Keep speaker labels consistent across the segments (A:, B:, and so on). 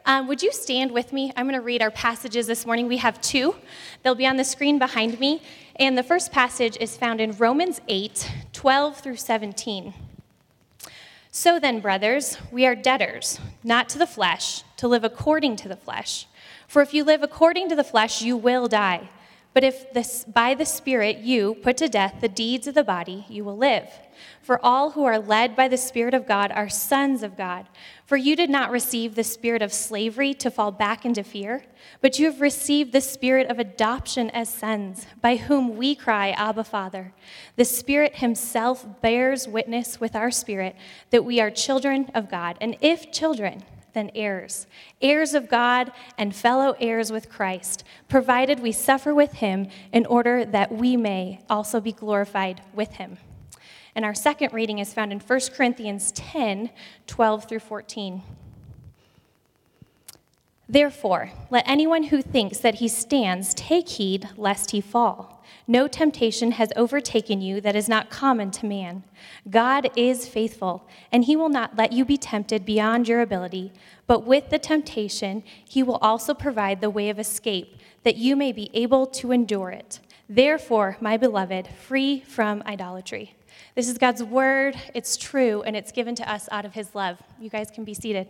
A: Would you stand with me? I'm going to read our passages this morning. We have two. They'll be on the screen behind me. And the first passage is found in Romans 8:12 through 17. So then, brothers, we are debtors, not to the flesh, to live according to the flesh. For if you live according to the flesh, you will die. But if by the Spirit you put to death the deeds of the body, you will live. For all who are led by the Spirit of God are sons of God. For you did not receive the spirit of slavery to fall back into fear, but you have received the spirit of adoption as sons, by whom we cry, Abba, Father. The Spirit himself bears witness with our spirit that we are children of God, and if children, then heirs, heirs of God and fellow heirs with Christ, provided we suffer with him in order that we may also be glorified with him. And our second reading is found in 1 Corinthians 10:12 through 14. Therefore, let anyone who thinks that he stands take heed lest he fall. No temptation has overtaken you that is not common to man. God is faithful, and he will not let you be tempted beyond your ability, but with the temptation, he will also provide the way of escape, that you may be able to endure it. Therefore, my beloved, flee from idolatry. This is God's word, it's true, and it's given to us out of his love. You guys can be seated.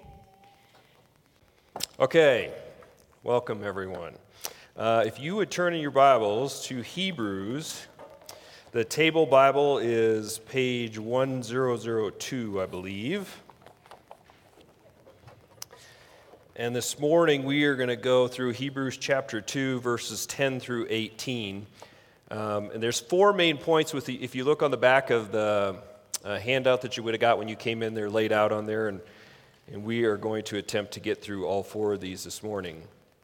B: Okay, welcome everyone. If you would turn in your Bibles to Hebrews, the table Bible is page 1002, I believe. And this morning we are going to go through Hebrews chapter 2, verses 10 through 18. And there's four main points if you look on the back of the handout that you would have got when you came in, they're laid out on there, and we are going to attempt to get through all four of these this morning.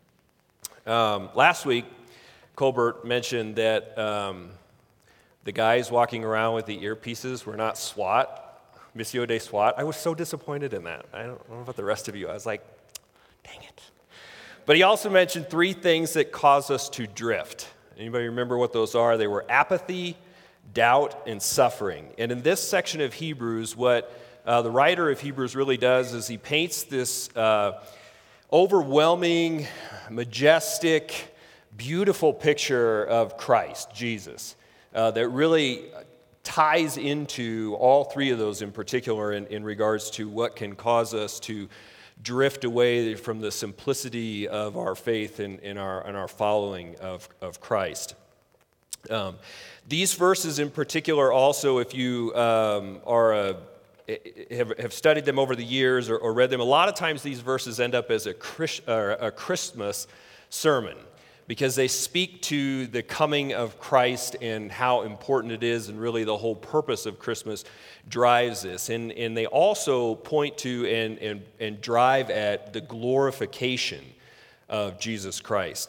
B: Last week, Colbert mentioned that the guys walking around with the earpieces were not SWAT, Missio de SWAT. I was so disappointed in that. I don't know about the rest of you. I was like, dang it. But he also mentioned three things that cause us to drift. Anybody remember what those are? They were apathy, doubt, and suffering. And in this section of Hebrews, what the writer of Hebrews really does is he paints this overwhelming, majestic, beautiful picture of Christ, Jesus, that really ties into all three of those in particular in regards to what can cause us to drift away from the simplicity of our faith and our following of Christ. These verses in particular also, if you have studied them over the years or read them, a lot of times these verses end up as a Christmas sermon because they speak to the coming of Christ and how important it is, and really the whole purpose of Christmas drives this. And they also point to and drive at the glorification of Jesus Christ.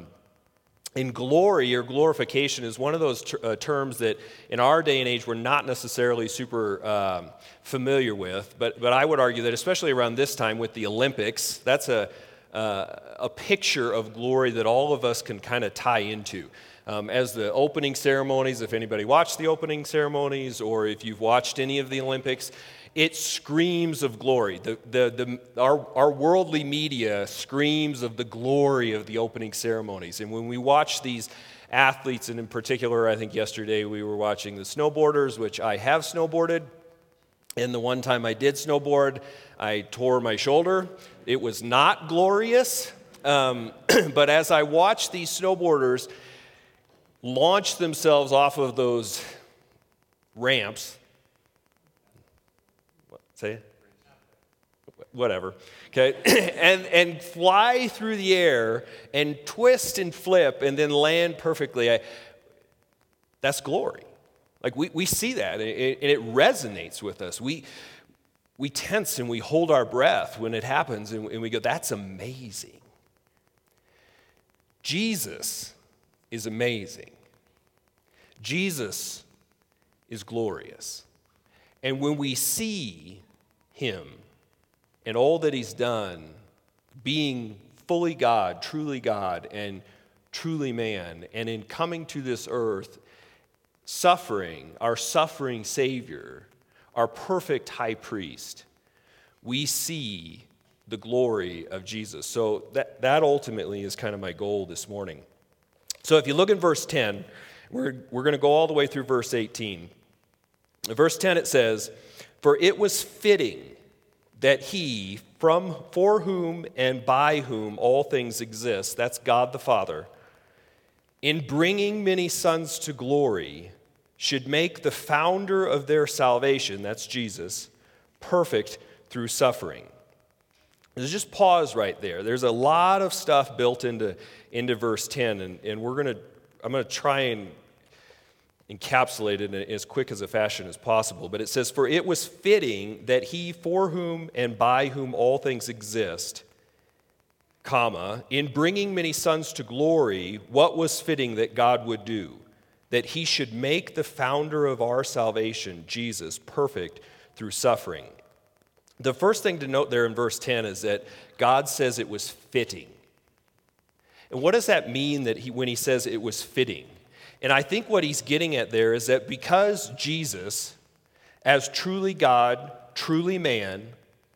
B: And glory or glorification is one of those terms that in our day and age we're not necessarily super familiar with, but I would argue that especially around this time with the Olympics, that's a picture of glory that all of us can kind of tie into. As the opening ceremonies, if anybody watched the opening ceremonies or if you've watched any of the Olympics, it screams of glory. Our worldly media screams of the glory of the opening ceremonies. And when we watch these athletes, and in particular, I think yesterday we were watching the snowboarders, which I have snowboarded. And the one time I did snowboard, I tore my shoulder. It was not glorious. But as I watched these snowboarders launch themselves off of those ramps, say it? Whatever, okay, and fly through the air and twist and flip and then land perfectly, that's glory. Like we see that, and it resonates with us. We tense and we hold our breath when it happens, and we go, that's amazing. Jesus is amazing. Jesus is glorious. And when we see him and all that he's done, being fully God, and truly man, and in coming to this earth, suffering, our suffering Savior, our perfect high priest, we see the glory of Jesus. So that ultimately is kind of my goal this morning. So if you look in verse 10, we're going to go all the way through verse 18. In verse 10 it says, "For it was fitting that he, for whom and by whom all things exist," that's God the Father, "in bringing many sons to glory, should make the founder of their salvation," that's Jesus, "perfect through suffering." Let's just pause right there. There's a lot of stuff built into verse 10, and I'm going to try and encapsulate it in as quick as a fashion as possible. But it says, "For it was fitting that he, for whom and by whom all things exist, comma, in bringing many sons to glory, what was fitting that God would do? That he should make the founder of our salvation, Jesus, perfect through suffering." The first thing to note there in verse 10 is that God says it was fitting. And what does that mean when he says it was fitting? And I think what he's getting at there is that because Jesus, as truly God, truly man,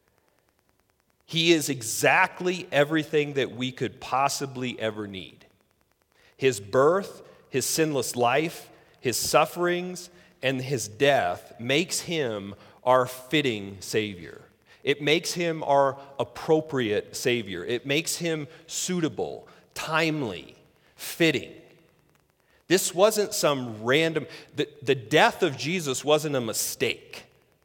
B: he is exactly everything that we could possibly ever need. His birth, his sinless life, his sufferings, and his death makes him our fitting Savior. It makes him our appropriate Savior. It makes him suitable, timely, fitting. This wasn't some random, the death of Jesus wasn't a mistake.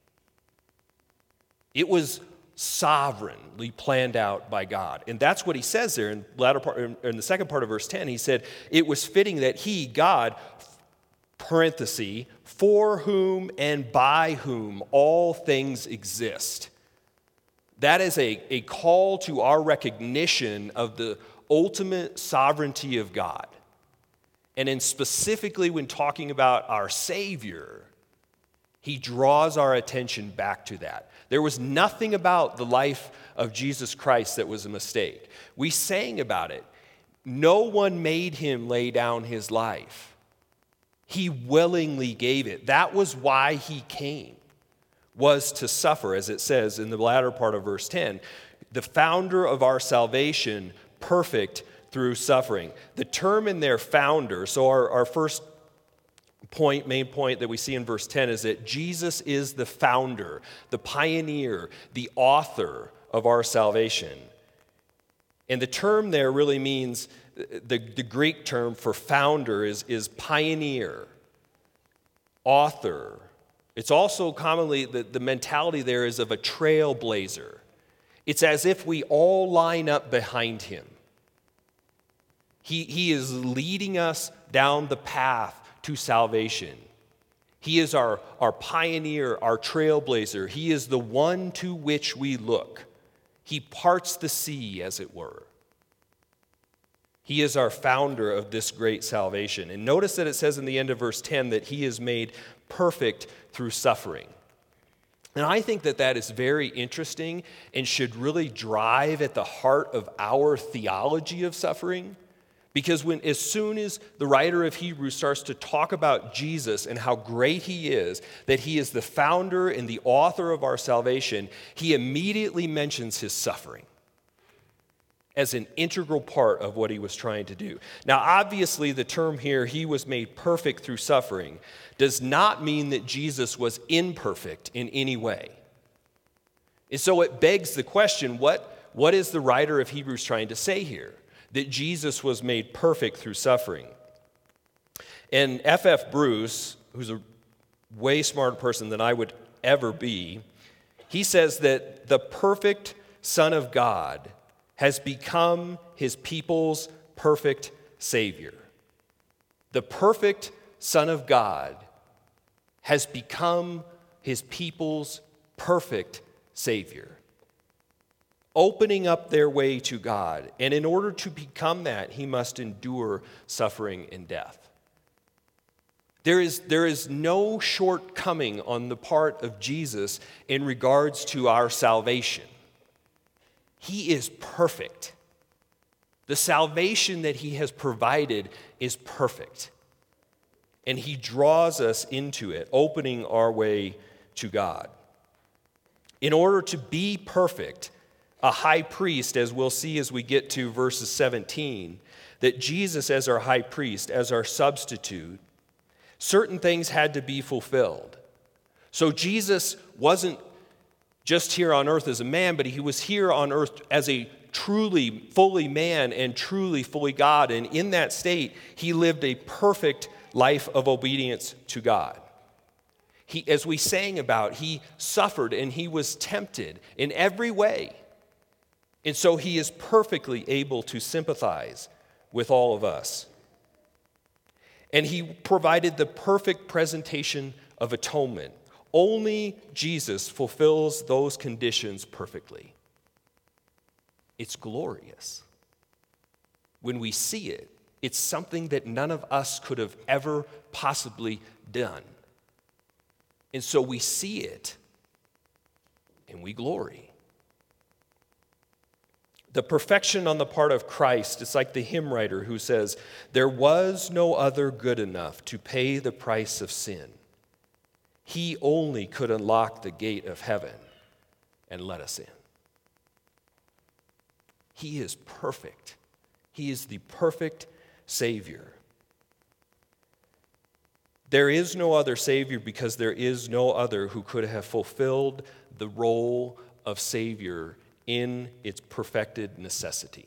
B: It was sovereignly planned out by God. And that's what he says there in the second part of verse 10. He said, "It was fitting that he, God, parenthesis, for whom and by whom all things exist." That is a call to our recognition of the ultimate sovereignty of God. And in specifically when talking about our Savior, he draws our attention back to that. There was nothing about the life of Jesus Christ that was a mistake. We sang about it. No one made him lay down his life. He willingly gave it. That was why he came, was to suffer, as it says in the latter part of verse 10. The founder of our salvation, perfect through suffering. The term in there, founder, so our first main point that we see in verse 10 is that Jesus is the founder, the pioneer, the author of our salvation. And the term there really means, the Greek term for founder is pioneer, author. It's also commonly, the mentality there is of a trailblazer. It's as if we all line up behind him. He is leading us down the path to salvation. He is our pioneer, our trailblazer. He is the one to which we look. He parts the sea, as it were. He is our founder of this great salvation. And notice that it says in the end of verse 10 that he is made perfect through suffering. And I think that is very interesting and should really drive at the heart of our theology of suffering. Because as soon as the writer of Hebrews starts to talk about Jesus and how great he is, that he is the founder and the author of our salvation, he immediately mentions his suffering as an integral part of what he was trying to do. Now, obviously, the term here, he was made perfect through suffering, does not mean that Jesus was imperfect in any way. And so it begs the question, what is the writer of Hebrews trying to say here? That Jesus was made perfect through suffering. And F.F. Bruce, who's a way smarter person than I would ever be, he says that the perfect Son of God has become his people's perfect Savior. The perfect Son of God has become his people's perfect Savior, opening up their way to God. And in order to become that, he must endure suffering and death. There is no shortcoming on the part of Jesus in regards to our salvation. He is perfect. The salvation that he has provided is perfect. And he draws us into it, opening our way to God. In order to be perfect, a high priest, as we'll see as we get to verses 17, that Jesus as our high priest, as our substitute, certain things had to be fulfilled. So Jesus wasn't just here on earth as a man, but he was here on earth as a truly, fully man and truly, fully God. And in that state, he lived a perfect life of obedience to God. He, as we sang about, he suffered and he was tempted in every way. And so he is perfectly able to sympathize with all of us. And he provided the perfect presentation of atonement. Only Jesus fulfills those conditions perfectly. It's glorious. When we see it, it's something that none of us could have ever possibly done. And so we see it and we glory. The perfection on the part of Christ, it's like the hymn writer who says, "There was no other good enough to pay the price of sin. He only could unlock the gate of heaven and let us in." He is perfect. He is the perfect Savior. There is no other Savior because there is no other who could have fulfilled the role of Savior in its perfected necessity.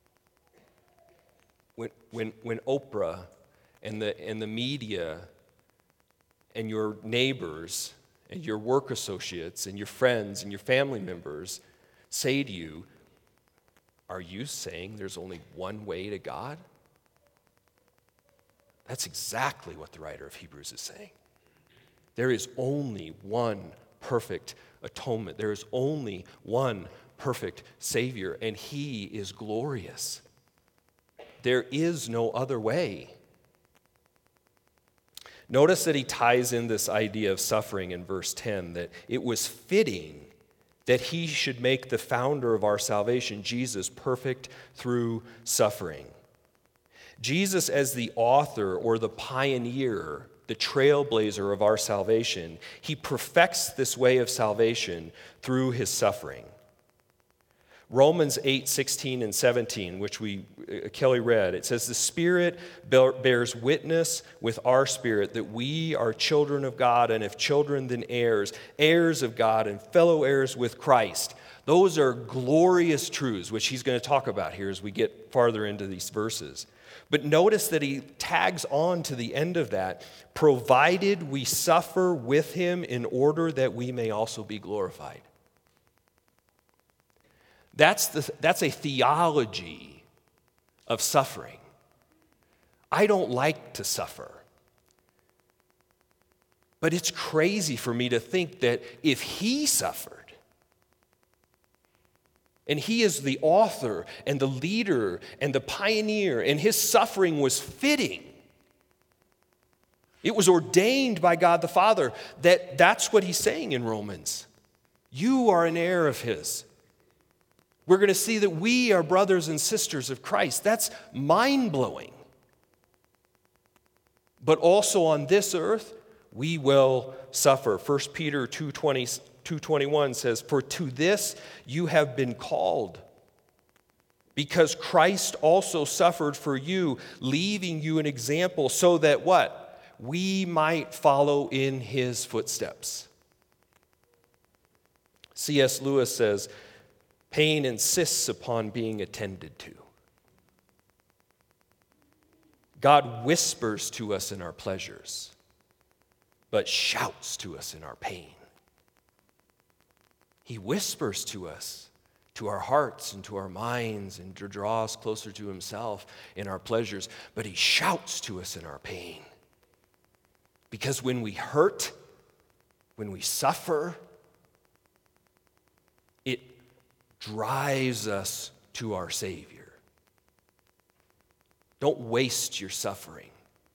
B: When Oprah and the media and your neighbors and your work associates and your friends and your family members say to you, "Are you saying there's only one way to God?" That's exactly what the writer of Hebrews is saying. There is only one perfect atonement. There is only one perfect Savior, and he is glorious. There is no other way. Notice that he ties in this idea of suffering in verse 10, that it was fitting that he should make the founder of our salvation, Jesus, perfect through suffering. Jesus, as the author or the pioneer, the trailblazer of our salvation, he perfects this way of salvation through his suffering. Romans 8:16 and 17, which Kelly read, it says, "The Spirit bears witness with our spirit that we are children of God, and if children, then heirs, heirs of God, and fellow heirs with Christ." Those are glorious truths, which he's going to talk about here as we get farther into these verses. But notice that he tags on to the end of that, "provided we suffer with him in order that we may also be glorified." That's a theology of suffering. I don't like to suffer. But it's crazy for me to think that if he suffered, and he is the author and the leader and the pioneer, and his suffering was fitting, it was ordained by God the Father, that's what he's saying in Romans. You are an heir of his. We're going to see that we are brothers and sisters of Christ. That's mind-blowing. But also on this earth, we will suffer. 1 Peter 2:21 says, "For to this you have been called, because Christ also suffered for you, leaving you an example so that" what? "We might follow in his footsteps." C.S. Lewis says, "Pain insists upon being attended to. God whispers to us in our pleasures, but shouts to us in our pain." He whispers to us, to our hearts and to our minds, and to draw us closer to himself in our pleasures, but he shouts to us in our pain. Because when we hurt, when we suffer, it drives us to our Savior. Don't waste your suffering.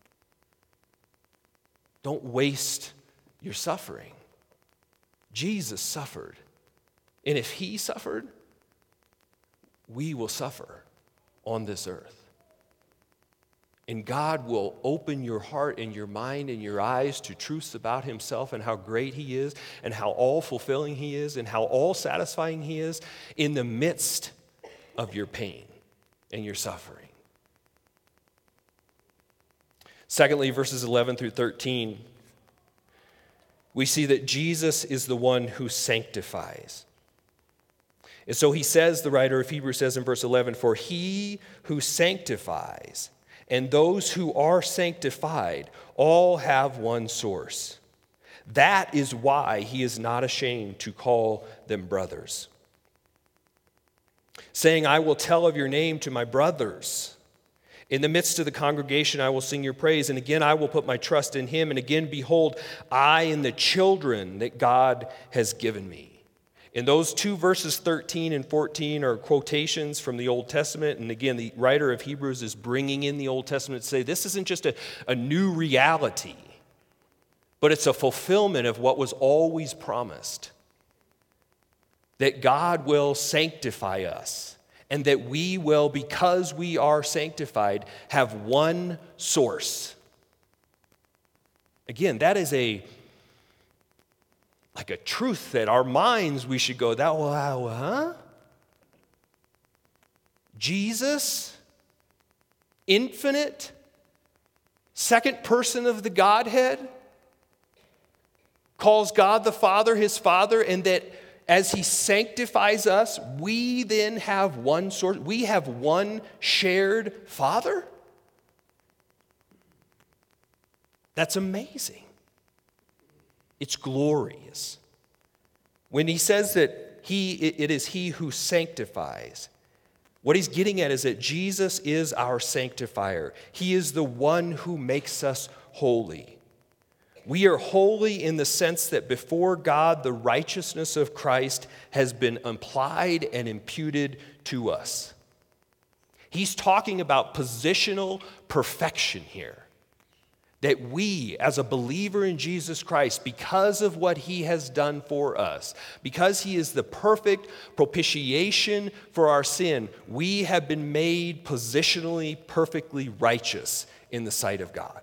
B: Don't waste your suffering. Jesus suffered. And if he suffered, we will suffer on this earth. And God will open your heart and your mind and your eyes to truths about himself and how great he is and how all-fulfilling he is and how all-satisfying he is in the midst of your pain and your suffering. Secondly, verses 11 through 13, we see that Jesus is the one who sanctifies. And so he says, the writer of Hebrews says in verse 11, "For he who sanctifies and those who are sanctified all have one source. That is why he is not ashamed to call them brothers. Saying, I will tell of your name to my brothers. In the midst of the congregation I will sing your praise, and again I will put my trust in him, and again, behold, I and the children that God has given me." In those two verses 13 and 14 are quotations from the Old Testament. And again, the writer of Hebrews is bringing in the Old Testament to say this isn't just a new reality, but it's a fulfillment of what was always promised. That God will sanctify us, and that we will, because we are sanctified, have one source. Again, that is like a truth that our minds, we should go, huh? Jesus, infinite, second person of the Godhead, calls God the Father his Father, and that as he sanctifies us, we then have one source. We have one shared Father? That's amazing. It's glorious. When he says that it is he who sanctifies, what he's getting at is that Jesus is our sanctifier. He is the one who makes us holy. We are holy in the sense that before God, the righteousness of Christ has been applied and imputed to us. He's talking about positional perfection here. That we, as a believer in Jesus Christ, because of what he has done for us, because he is the perfect propitiation for our sin, we have been made positionally perfectly righteous in the sight of God.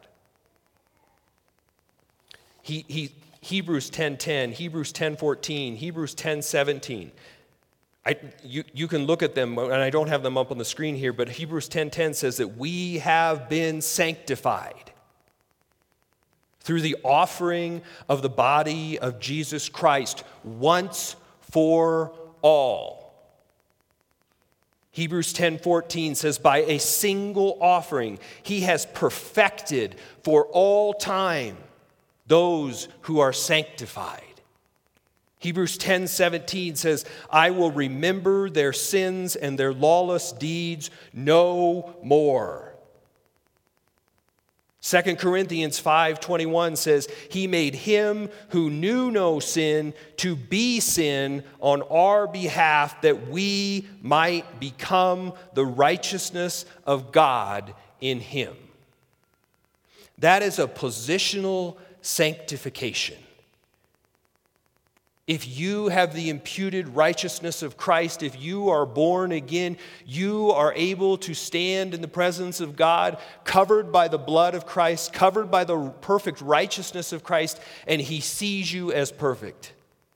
B: Hebrews 10:10, Hebrews 10:14, Hebrews 10:17. You can look at them, and I don't have them up on the screen here, but Hebrews 10:10 says that we have been sanctified through the offering of the body of Jesus Christ once for all. Hebrews 10:14 says, by a single offering, he has perfected for all time those who are sanctified. Hebrews 10:17 says, I will remember their sins and their lawless deeds no more. 2 Corinthians 5:21 says, he made him who knew no sin to be sin on our behalf, that we might become the righteousness of God in him. That is a positional sanctification. If you have the imputed righteousness of Christ, if you are born again, you are able to stand in the presence of God, covered by the blood of Christ, covered by the perfect righteousness of Christ, and he sees you as perfect.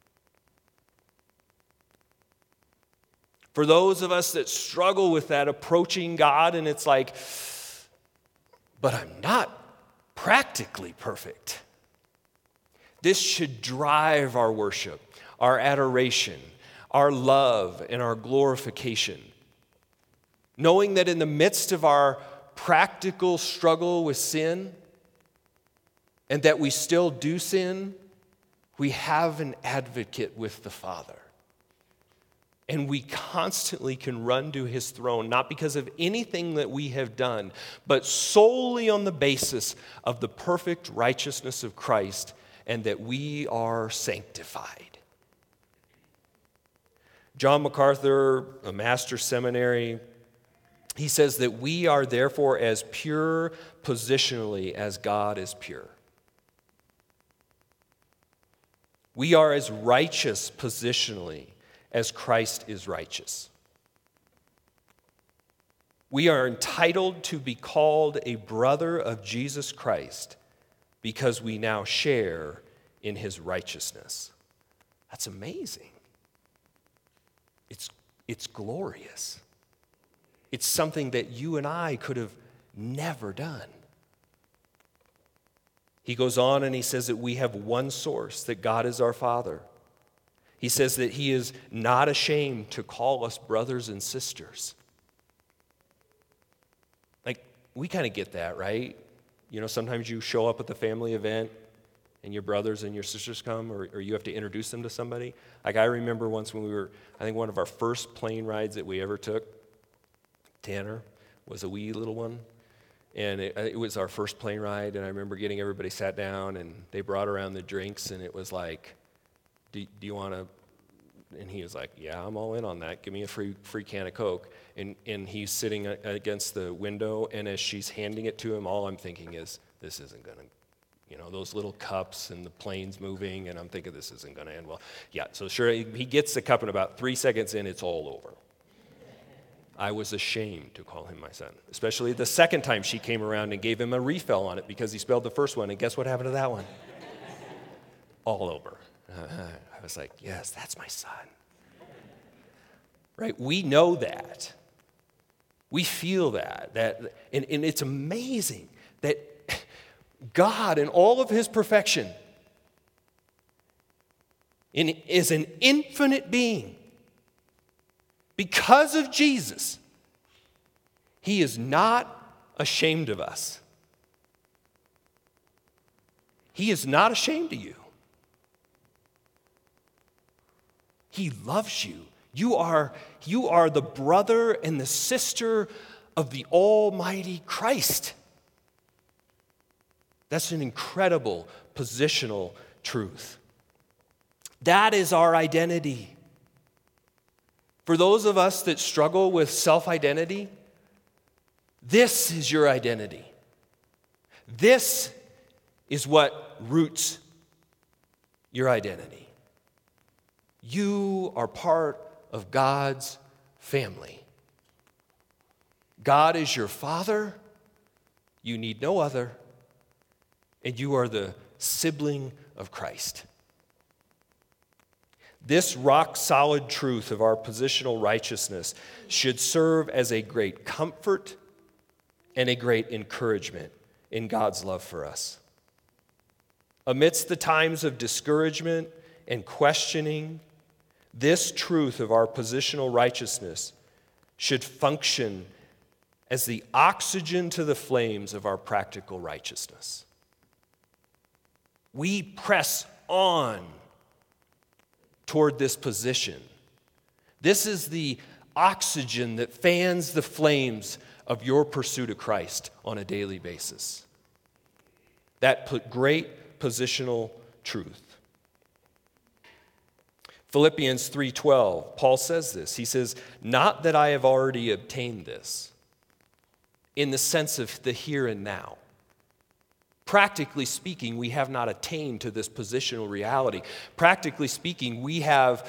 B: For those of us that struggle with that, approaching God, and it's like, but I'm not practically perfect. This should drive our worship, our adoration, our love, and our glorification. Knowing that in the midst of our practical struggle with sin, and that we still do sin, we have an advocate with the Father. And we constantly can run to his throne, not because of anything that we have done, but solely on the basis of the perfect righteousness of Christ, and that we are sanctified. John MacArthur, a master seminary, he says that we are therefore as pure positionally as God is pure. We are as righteous positionally as Christ is righteous. We are entitled to be called a brother of Jesus Christ because we now share in his righteousness. That's amazing. It's glorious. It's something that you and I could have never done. He goes on and he says that we have one source, that God is our Father. He says that he is not ashamed to call us brothers and sisters. Like, we kind of get that, right? You know, sometimes you show up at the family event and your brothers and your sisters come, or you have to introduce them to somebody. Like, I remember once when we were, I think one of our first plane rides that we ever took, Tanner was a wee little one. And it was our first plane ride, and I remember getting everybody sat down, and they brought around the drinks, and it was like, do you want to, and he was like, yeah, I'm all in on that. Give me a free can of Coke. And he's sitting against the window, and as she's handing it to him, all I'm thinking is, this isn't going to, you know, those little cups and the planes moving, and I'm thinking this isn't going to end well. Yeah, so sure, he gets the cup, and about 3 seconds in, it's all over. I was ashamed to call him my son, especially the second time she came around and gave him a refill on it because he spilled the first one, and guess what happened to that one? All over. I was like, yes, that's my son. Right? We know that. We feel that and it's amazing that God, in all of his perfection, is an infinite being. Because of Jesus, he is not ashamed of us. He is not ashamed of you. He loves you. You are the brother and the sister of the Almighty Christ. That's an incredible positional truth. That is our identity. For those of us that struggle with self-identity, this is your identity. This is what roots your identity. You are part of God's family. God is your Father. You need no other. And you are the sibling of Christ. This rock-solid truth of our positional righteousness should serve as a great comfort and a great encouragement in God's love for us. Amidst the times of discouragement and questioning, this truth of our positional righteousness should function as the oxygen to the flames of our practical righteousness. We press on toward this position. This is the oxygen that fans the flames of your pursuit of Christ on a daily basis. That great positional truth. Philippians 3:12, Paul says this. He says, not that I have already obtained this, in the sense of the here and now. Practically speaking, we have not attained to this positional reality. Practically speaking, we have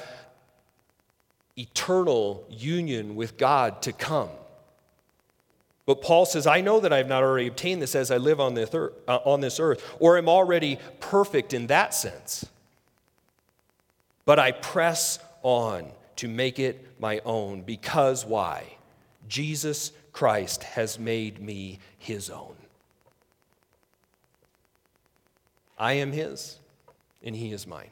B: eternal union with God to come. But Paul says, I know that I have not already obtained this as I live on this earth, or am already perfect in that sense. But I press on to make it my own, because why? Jesus Christ has made me his own. I am his, and he is mine.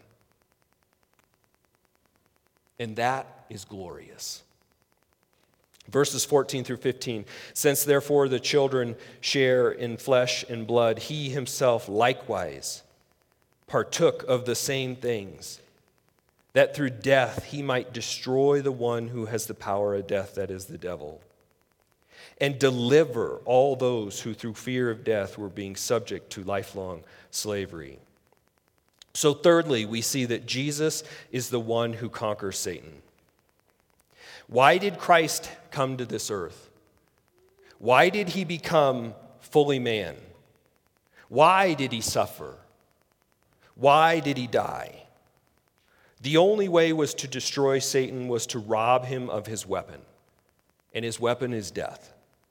B: And that is glorious. Verses 14 through 15, since therefore the children share in flesh and blood, he himself likewise partook of the same things, that through death he might destroy the one who has the power of death, that is the devil, and deliver all those who through fear of death were being subject to lifelong slavery. So thirdly, we see that Jesus is the one who conquers Satan. Why did Christ come to this earth? Why did he become fully man? Why did he suffer? Why did he die? The only way was to destroy Satan, was to rob him of his weapon. And his weapon is death.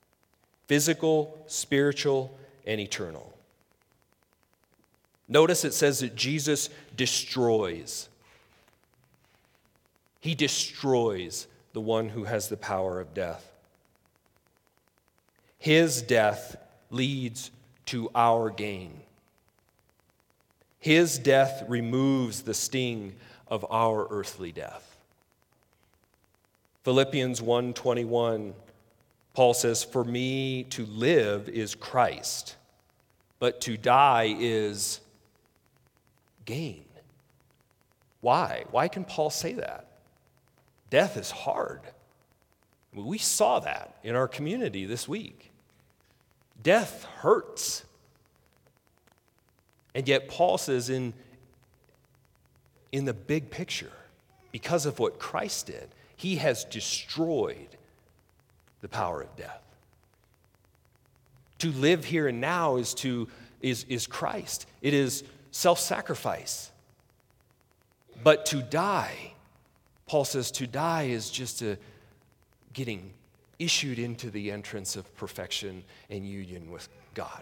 B: physical, spiritual, and eternal. Notice it says that Jesus destroys. He destroys the one who has the power of death. His death leads to our gain. His death removes the sting of our earthly death. Philippians 1:21, Paul says, "For me to live is Christ, but to die is gain." Why? Why can Paul say that? Death is hard. We saw that in our community this week. Death hurts. And yet Paul says in the big picture, because of what Christ did, he has destroyed the power of death. To live here and now is Christ. It is self-sacrifice. But to die, Paul says to die is just getting issued into the entrance of perfection and union with God.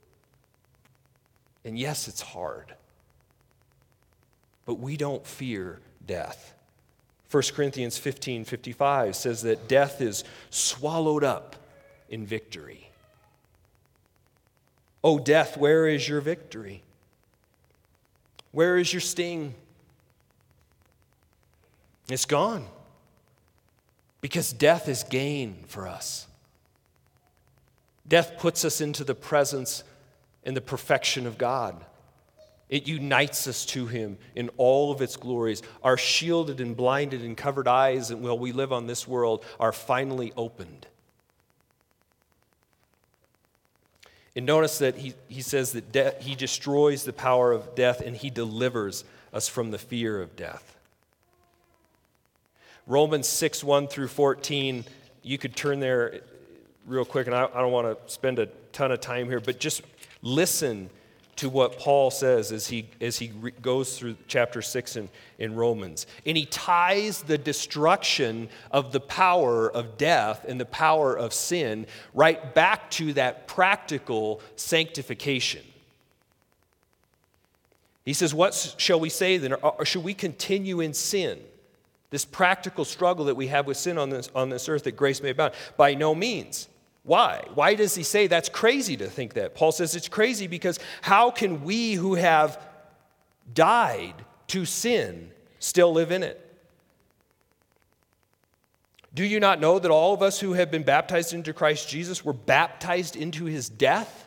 B: And yes, it's hard. But we don't fear death. 1 Corinthians 15:55 says that death is swallowed up in victory. Oh, death, where is your victory? Where is your sting? It's gone. Because death is gain for us. Death puts us into the presence and the perfection of God. It unites us to Him in all of its glories. Our shielded and blinded and covered eyes, and while we live on this world, are finally opened. And notice that he says that He destroys the power of death and He delivers us from the fear of death. Romans 6:1-14, you could turn there real quick, and I don't want to spend a ton of time here, but just listen to what Paul says as he goes through chapter 6 in Romans. And he ties the destruction of the power of death and the power of sin right back to that practical sanctification. He says, what shall we say then? Or should we continue in sin? This practical struggle that we have with sin on this earth, that grace may abound? By no means. Why? Why does he say that's crazy to think that? Paul says it's crazy because how can we who have died to sin still live in it? Do you not know that all of us who have been baptized into Christ Jesus were baptized into His death?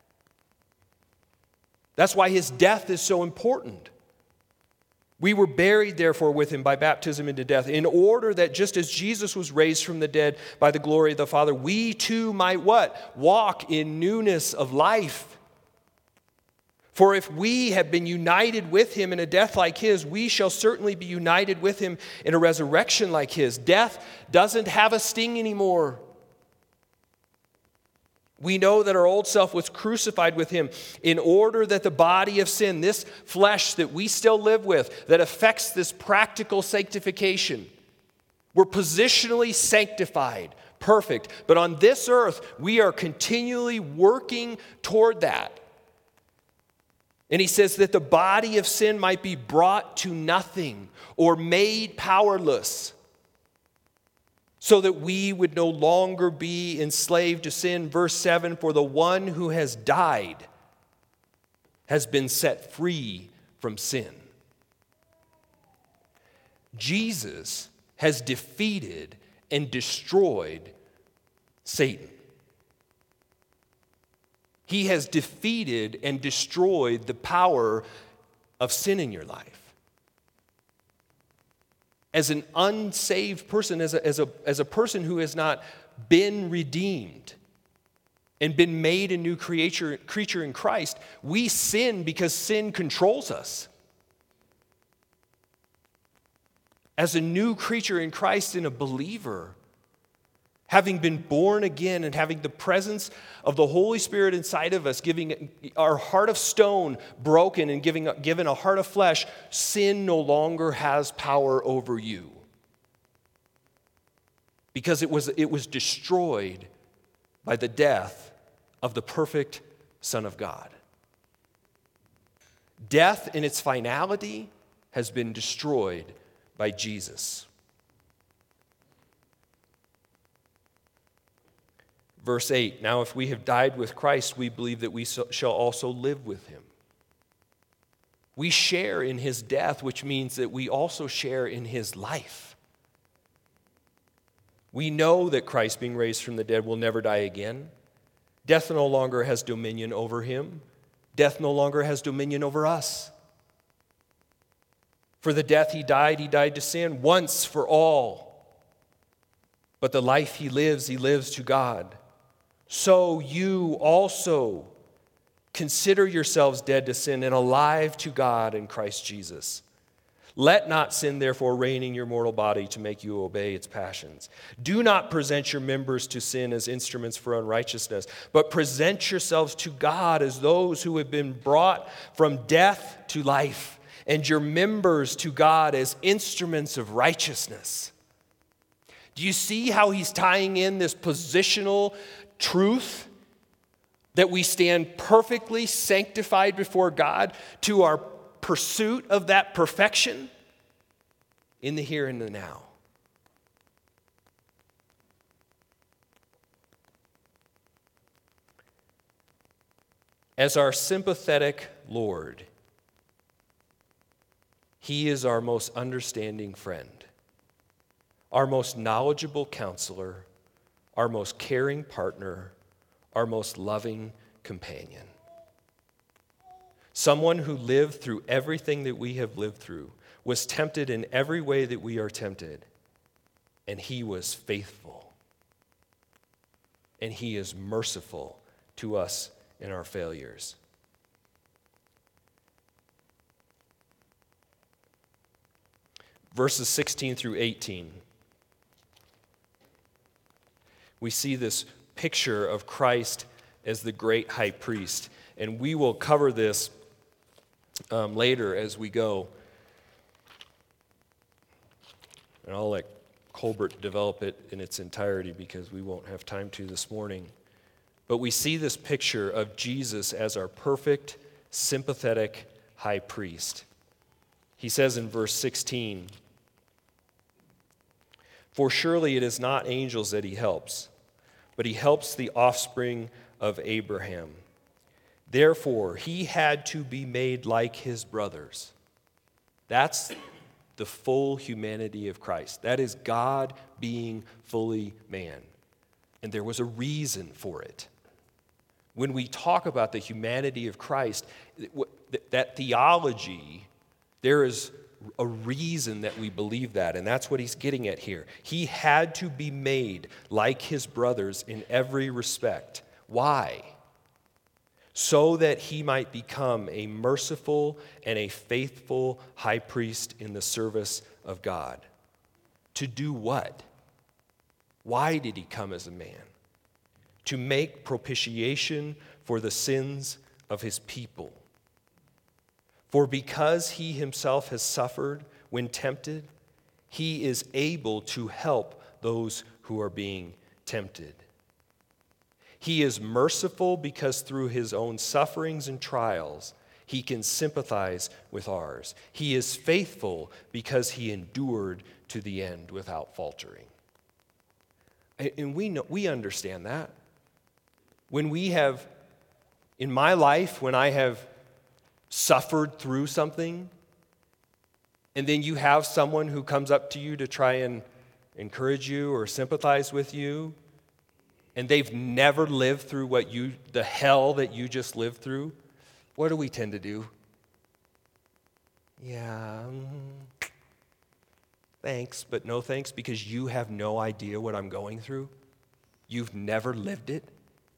B: That's why His death is so important. We were buried, therefore, with Him by baptism into death, in order that just as Jesus was raised from the dead by the glory of the Father, we too might what? Walk in newness of life. For if we have been united with Him in a death like His, we shall certainly be united with Him in a resurrection like His. Death doesn't have a sting anymore. We know that our old self was crucified with Him in order that the body of sin, this flesh that we still live with, that affects this practical sanctification, we're positionally sanctified, perfect. But on this earth, we are continually working toward that. And he says that the body of sin might be brought to nothing or made powerless, so that we would no longer be enslaved to sin. Verse 7, for the one who has died has been set free from sin. Jesus has defeated and destroyed Satan. He has defeated and destroyed the power of sin in your life. As an unsaved person, as a person who has not been redeemed and been made a new creature in Christ, we sin because sin controls us. As a new creature in Christ and a believer, having been born again and having the presence of the Holy Spirit inside of us, giving our heart of stone broken and given a heart of flesh, sin no longer has power over you. Because it was destroyed by the death of the perfect Son of God. Death in its finality has been destroyed by Jesus. Verse 8, now if we have died with Christ, we believe that we shall also live with him. We share in his death, which means that we also share in his life. We know that Christ, being raised from the dead, will never die again. Death no longer has dominion over him. Death no longer has dominion over us. For the death he died to sin once for all. But the life he lives to God. So you also consider yourselves dead to sin and alive to God in Christ Jesus. Let not sin, therefore, reign in your mortal body to make you obey its passions. Do not present your members to sin as instruments for unrighteousness, but present yourselves to God as those who have been brought from death to life, and your members to God as instruments of righteousness. Do you see how he's tying in this positional truth that we stand perfectly sanctified before God to our pursuit of that perfection in the here and the now? As our sympathetic Lord, he is our most understanding friend, our most knowledgeable counselor, our most caring partner, our most loving companion. Someone who lived through everything that we have lived through, was tempted in every way that we are tempted, and he was faithful. And he is merciful to us in our failures. Verses 16 through 18. We see this picture of Christ as the great high priest. And we will cover this later as we go. And I'll let Colbert develop it in its entirety because we won't have time to this morning. But we see this picture of Jesus as our perfect, sympathetic high priest. He says in verse 16, "For surely it is not angels that he helps, but he helps the offspring of Abraham. Therefore, he had to be made like his brothers." That's the full humanity of Christ. That is God being fully man. And there was a reason for it. When we talk about the humanity of Christ, that theology, there is a reason that we believe that, and that's what he's getting at here. He had to be made like his brothers in every respect. Why? So that he might become a merciful and a faithful high priest in the service of God. To do what? Why did he come as a man? To make propitiation for the sins of his people. For because he himself has suffered when tempted, he is able to help those who are being tempted. He is merciful because through his own sufferings and trials, he can sympathize with ours. He is faithful because he endured to the end without faltering. And we understand that. When we have, in my life, when I have suffered through something, and then you have someone who comes up to you to try and encourage you or sympathize with you, and they've never lived through the hell that you just lived through, what do we tend to do? Yeah, thanks, but no thanks, because you have no idea what I'm going through. You've never lived it.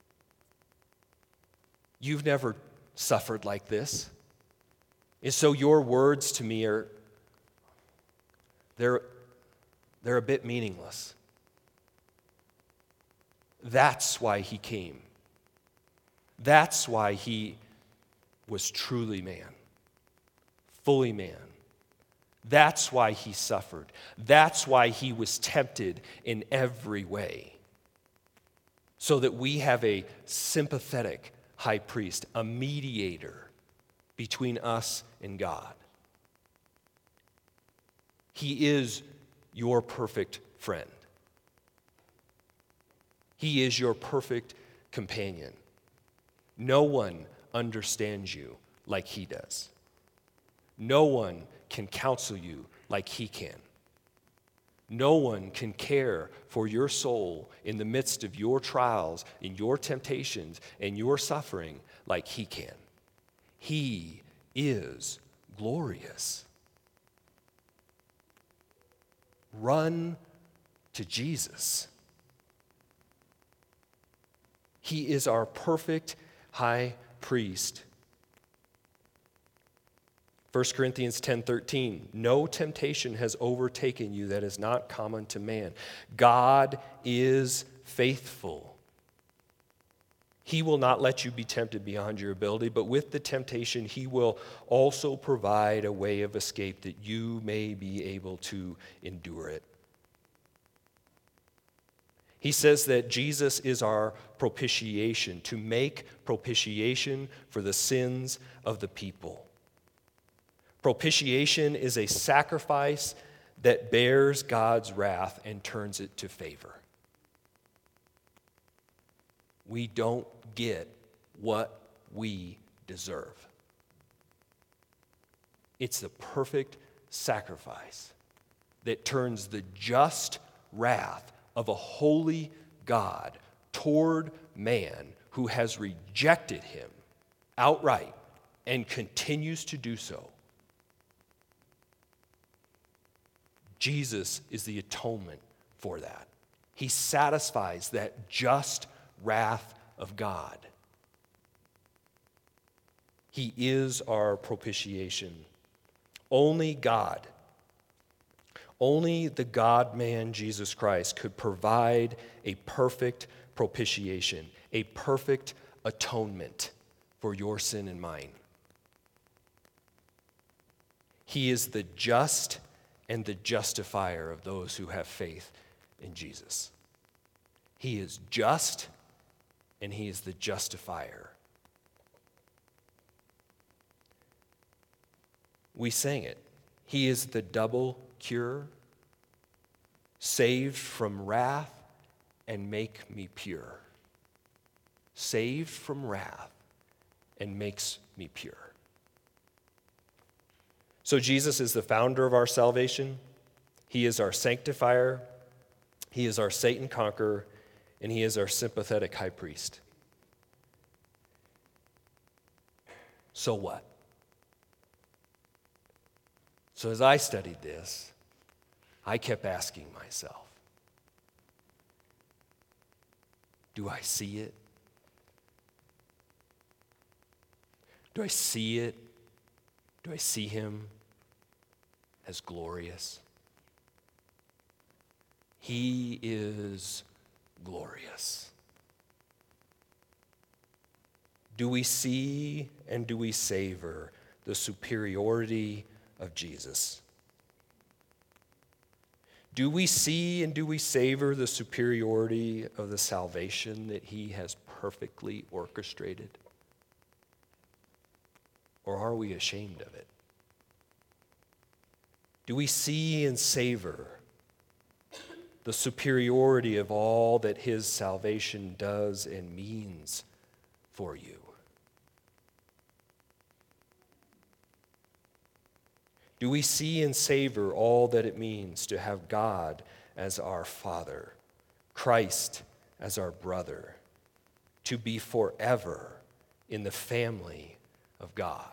B: You've never suffered like this. And so your words to me they're a bit meaningless. That's why he came. That's why he was truly man, fully man. That's why he suffered. That's why he was tempted in every way. so that we have a sympathetic high priest, a mediator between us and God. He is your perfect friend. He is your perfect companion. No one understands you like he does. No one can counsel you like he can. No one can care for your soul in the midst of your trials, in your temptations, and your suffering like he can. He is glorious. Run to Jesus. He is our perfect high priest. 1 Corinthians 10:13, no temptation has overtaken you that is not common to man. God is faithful. He will not let you be tempted beyond your ability, but with the temptation, he will also provide a way of escape that you may be able to endure it. He says that Jesus is our propitiation, to make propitiation for the sins of the people. Propitiation is a sacrifice that bears God's wrath and turns it to favor. We don't get what we deserve. It's the perfect sacrifice that turns the just wrath of a holy God toward man who has rejected him outright and continues to do so. Jesus is the atonement for that. He satisfies that just wrath of God. He is our propitiation. Only God, only the God-man Jesus Christ could provide a perfect propitiation, a perfect atonement for your sin and mine. He is the just and the justifier of those who have faith in Jesus. He is just and he is the justifier. We sang it. He is the double cure, saved from wrath and make me pure. Saved from wrath and makes me pure. So Jesus is the founder of our salvation. He is our sanctifier. He is our Satan conqueror. And he is our sympathetic high priest. So what? So as I studied this, I kept asking myself, do I see it? Do I see it? Do I see him as glorious? He is glorious. Do we see and do we savor the superiority of Jesus? Do we see and do we savor the superiority of the salvation that he has perfectly orchestrated? Or are we ashamed of it? Do we see and savor the superiority of all that his salvation does and means for you? Do we see and savor all that it means to have God as our Father, Christ as our brother, to be forever in the family of God?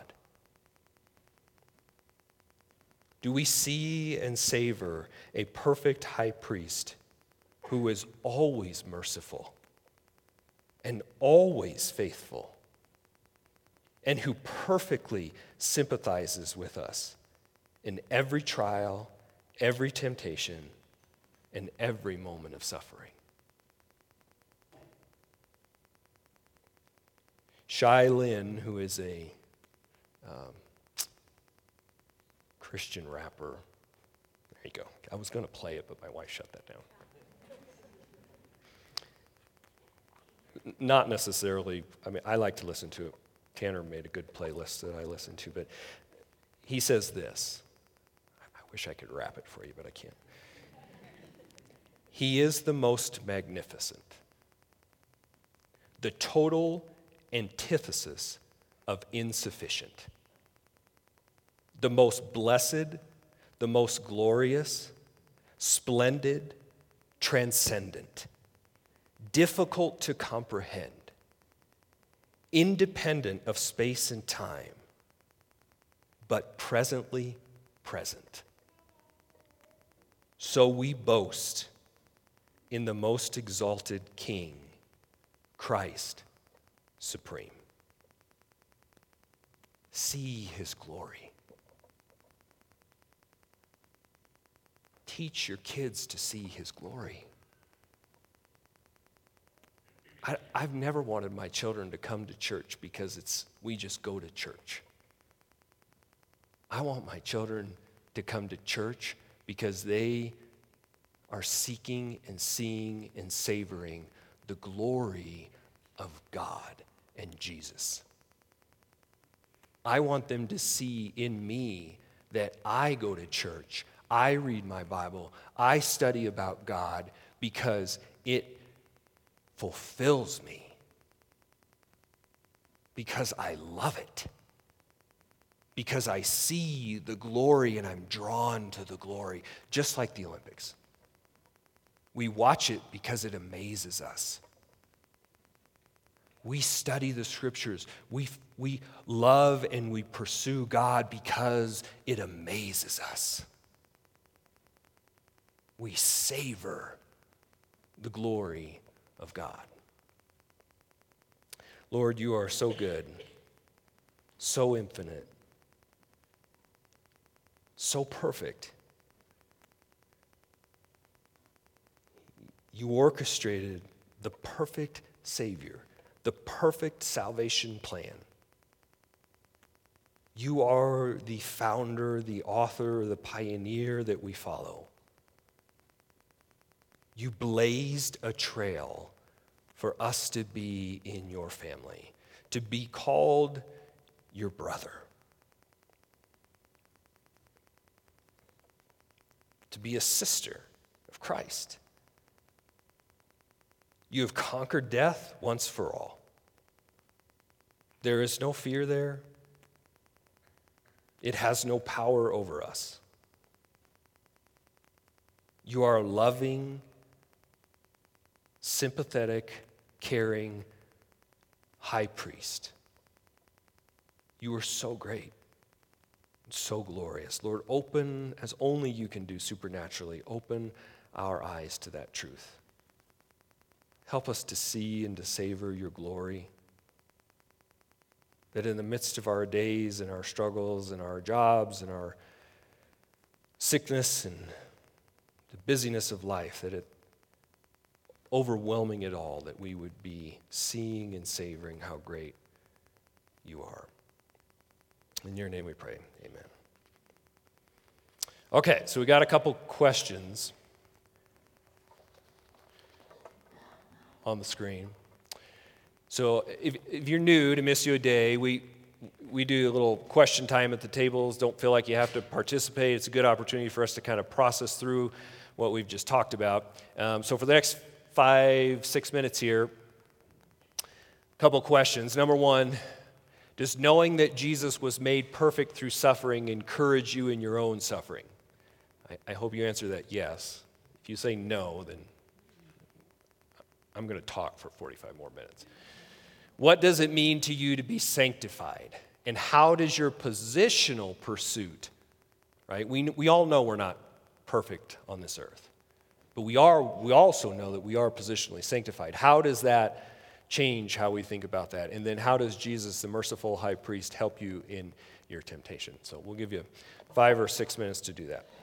B: Do we see and savor a perfect high priest who is always merciful and always faithful and who perfectly sympathizes with us in every trial, every temptation, and every moment of suffering? Shai Lin, who is a Christian rapper. There you go. I was going to play it, but my wife shut that down. not necessarily, I mean, I like to listen to it. Tanner made a good playlist that I listen to, but he says this. I wish I could rap it for you, but I can't. He is the most magnificent, the total antithesis of insufficient, the most blessed, the most glorious, splendid, transcendent, difficult to comprehend, independent of space and time, but presently present. So we boast in the most exalted King, Christ supreme. See his glory. Teach your kids to see his glory. I've never wanted my children to come to church because we just go to church. I want my children to come to church because they are seeking and seeing and savoring the glory of God and Jesus. I want them to see in me that I go to church, I read my Bible, I study about God because it fulfills me, because I love it, because I see the glory and I'm drawn to the glory, just like the Olympics. We watch it because it amazes us. We study the scriptures. We love and we pursue God because it amazes us. We savor the glory of God. Lord, you are so good, so infinite, so perfect. You orchestrated the perfect Savior, the perfect salvation plan. You are the founder, the author, the pioneer that we follow. You blazed a trail for us to be in your family, to be called your brother, to be a sister of Christ. You have conquered death once for all. There is no fear there. It has no power over us. You are a loving, sympathetic, caring high priest. You are so great, so glorious. Lord, open, as only you can do supernaturally, open our eyes to that truth. Help us to see and to savor your glory. That in the midst of our days and our struggles and our jobs and our sickness and the busyness of life, that it overwhelming it all, that we would be seeing and savoring how great you are. In your name we pray, amen. Okay, so we got a couple questions on the screen. So if you're new to Missio Dei, we do a little question time at the tables. Don't feel like you have to participate. It's a good opportunity for us to kind of process through what we've just talked about. So for the next 5-6 minutes here, a couple questions. Number one, does knowing that Jesus was made perfect through suffering encourage you in your own suffering? I hope you answer that yes. If you say no, then I'm going to talk for 45 more minutes. What does it mean to you to be sanctified? And how does your positional pursuit, right? We all know we're not perfect on this earth, but we also know that we are positionally sanctified. How does that change how we think about that? And then how does Jesus, the merciful high priest, help you in your temptation? So we'll give you 5 or 6 minutes to do that.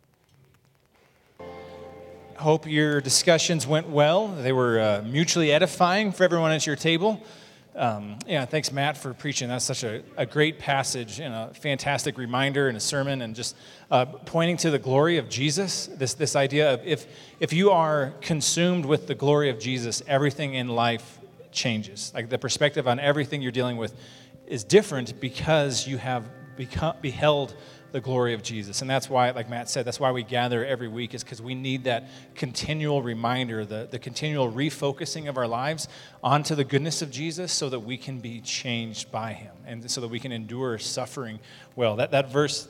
C: Hope your discussions went well. They were mutually edifying for everyone at your table. Thanks, Matt, for preaching. That's such a great passage and a fantastic reminder and a sermon, and just pointing to the glory of Jesus. This idea of if you are consumed with the glory of Jesus, everything in life changes. Like the perspective on everything you're dealing with is different because you have beheld the glory of Jesus. And that's why, like Matt said, that's why we gather every week, is because we need that continual reminder, the continual refocusing of our lives onto the goodness of Jesus so that we can be changed by him and so that we can endure suffering well. That verse,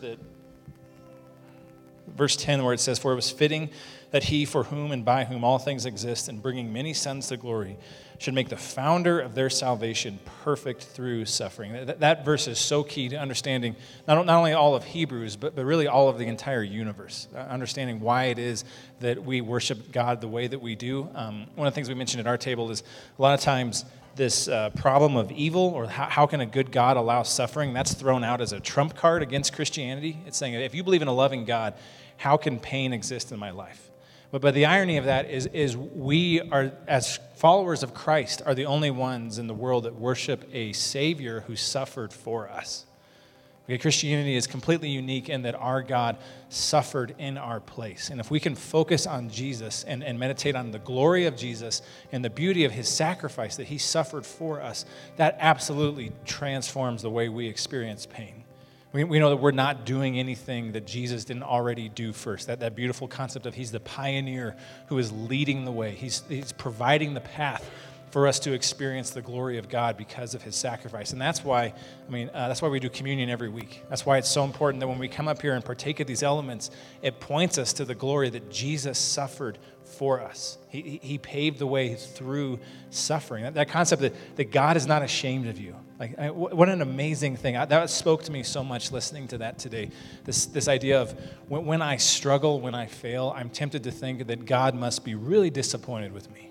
C: verse 10, where it says, "For it was fitting that he for whom and by whom all things exist and bringing many sons to glory should make the founder of their salvation perfect through suffering." That verse is so key to understanding not only all of Hebrews, but really all of the entire universe, understanding why it is that we worship God the way that we do. One of the things we mentioned at our table is a lot of times this problem of evil, or how can a good God allow suffering, that's thrown out as a trump card against Christianity. It's saying, if you believe in a loving God, how can pain exist in my life? But the irony of that is we are, as followers of Christ, are the only ones in the world that worship a Savior who suffered for us. Okay, Christianity is completely unique in that our God suffered in our place. And if we can focus on Jesus and meditate on the glory of Jesus and the beauty of his sacrifice that he suffered for us, that absolutely transforms the way we experience pain. We know that we're not doing anything that Jesus didn't already do first. That beautiful concept of he's the pioneer who is leading the way. He's providing the path for us to experience the glory of God because of his sacrifice. And that's why, that's why we do communion every week. That's why it's so important that when we come up here and partake of these elements, it points us to the glory that Jesus suffered for us. He paved the way through suffering. That concept that God is not ashamed of you. What an amazing thing. That spoke to me so much listening to that today. This idea of when I struggle, when I fail, I'm tempted to think that God must be really disappointed with me.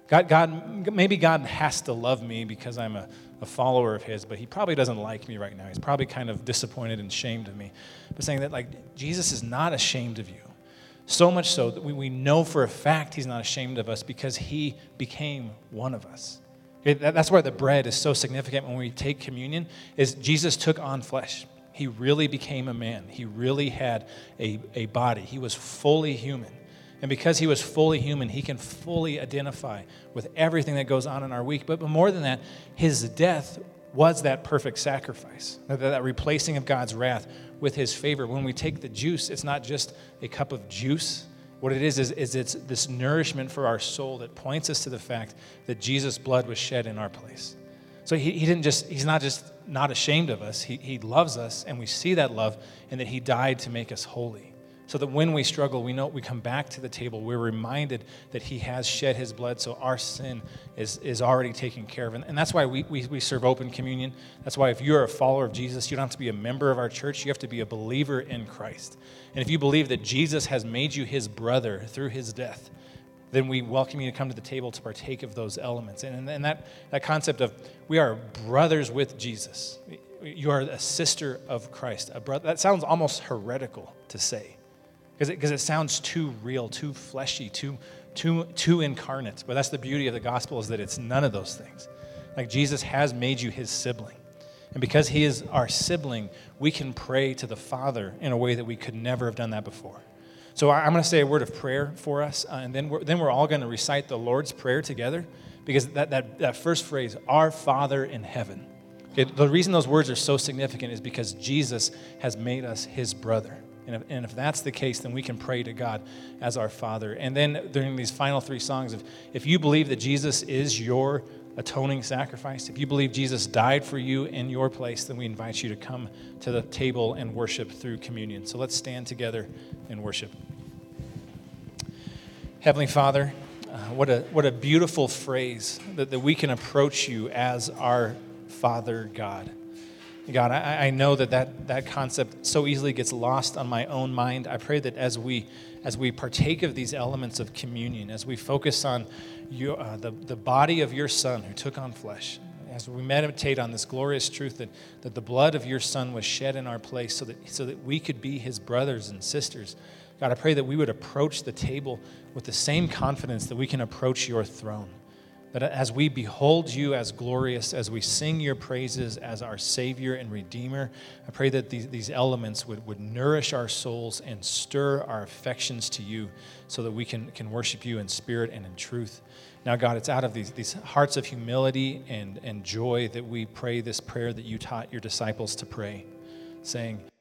C: Maybe God has to love me because I'm a follower of his, but he probably doesn't like me right now. He's probably kind of disappointed and ashamed of me. But saying that Jesus is not ashamed of you. So much so that we know for a fact he's not ashamed of us because he became one of us. Okay, that's why the bread is so significant when we take communion, is Jesus took on flesh. He really became a man. He really had a body. He was fully human. And because he was fully human, he can fully identify with everything that goes on in our week. But more than that, his death was that perfect sacrifice, that replacing of God's wrath with his favor. When we take the juice, it's not just a cup of juice. What it is it's this nourishment for our soul that points us to the fact that Jesus' blood was shed in our place. So he's not just not ashamed of us, he loves us, and we see that love, and that he died to make us holy. So that when we struggle, we know we come back to the table, we're reminded that he has shed his blood, so our sin is already taken care of. And that's why we serve open communion. That's why if you're a follower of Jesus, you don't have to be a member of our church, you have to be a believer in Christ. And if you believe that Jesus has made you his brother through his death, then we welcome you to come to the table to partake of those elements. And that concept of we are brothers with Jesus. You are a sister of Christ. A brother, that sounds almost heretical to say. Because it sounds too real, too fleshy, too incarnate. But that's the beauty of the gospel, is that it's none of those things. Like Jesus has made you his sibling. And because he is our sibling, we can pray to the Father in a way that we could never have done that before. So I'm going to say a word of prayer for us, and then we're all going to recite the Lord's Prayer together, because that first phrase, our Father in heaven. Okay, the reason those words are so significant is because Jesus has made us his brother. And if that's the case, then we can pray to God as our Father. And then during these final three songs, if you believe that Jesus is your atoning sacrifice, if you believe Jesus died for you in your place, then we invite you to come to the table and worship through communion. So let's stand together and worship. Heavenly Father, what a beautiful phrase that we can approach you as our Father God. God, I know that concept so easily gets lost on my own mind. I pray that as we partake of these elements of communion, as we focus on the body of your Son who took on flesh, as we meditate on this glorious truth that the blood of your Son was shed in our place so that we could be his brothers and sisters, God, I pray that we would approach the table with the same confidence that we can approach your throne. But as we behold you as glorious, as we sing your praises as our Savior and Redeemer, I pray that these elements would nourish our souls and stir our affections to you so that we can worship you in spirit and in truth. Now, God, it's out of these hearts of humility and joy that we pray this prayer that you taught your disciples to pray, saying,